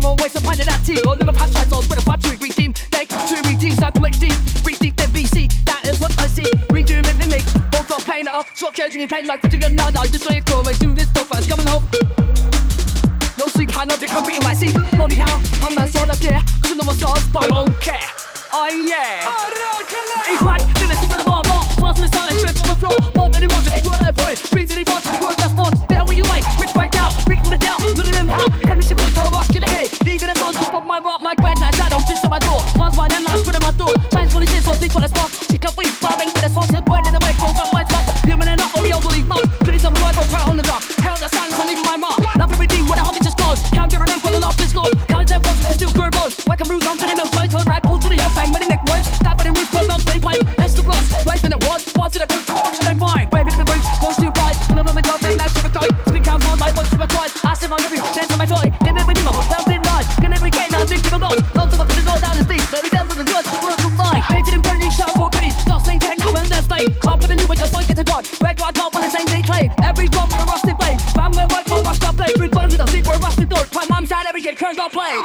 more ways to find it at T. Or never pass tries on with a factory redeem. They to redeem, start to make steam. Redeem then BC, that is what I see. Redo and mimic, both are pain up. Short catching in pain like putting a nut out. Just like always do this stuff fast, coming home. No sleep, I know they can't be in my seat. Lonely how, I'm not sort of care. Cause you know my stars, but I don't care. Oh yeah. It's like, do this for the bar. Once we start, trip on the floor. More than anyone, just what I put. Brings any parts of the world that's fun. The hell will you like? Rich right now, break the down. Look at them how. And this shit was so rock in the head. Leaving the sounds up my rock, my grand night shadow. Just on my door. Once wide and last, put in my door. Shines for the shit, so deep for the spot. She can't wait, bobbing with the song. Just burn in the way, goes up my spot. Human and up, only overly mouth. Putting some blood, don't try on the dark. Hell, the silence, I'm leaving my mark. Love everything, what I hope it just goes. Count your name for the love, this goes. Count them once, it's still good bones. Whack a bruise, I'm turning up, right, turn right, pull to the young bang, many neck words. Tap it in roof, pull down, play pipe. That's the plus, right in the wood, once in the group, function and fine. Wave it to the boots, goes too bright. When I'm on the top, they like super tight. Spin count on my voice, super quiet. I sit on every dance on my toy. Get every demon, down in line. Get every game, now drink to the nose. Lots of up to the door down the street. Let me down to the goods, work to fly. Painted in burning, shout for goodies. Stop saying tank, when that's late. Club with a new one, just like get the dog. Red guard, top on the same day trade. Every drop with a rusty blade. Bam, where white, full rush, stop play. Fruit buttons with a sleep, or a rusty door. My mom's side, every kid, curves, I'll play.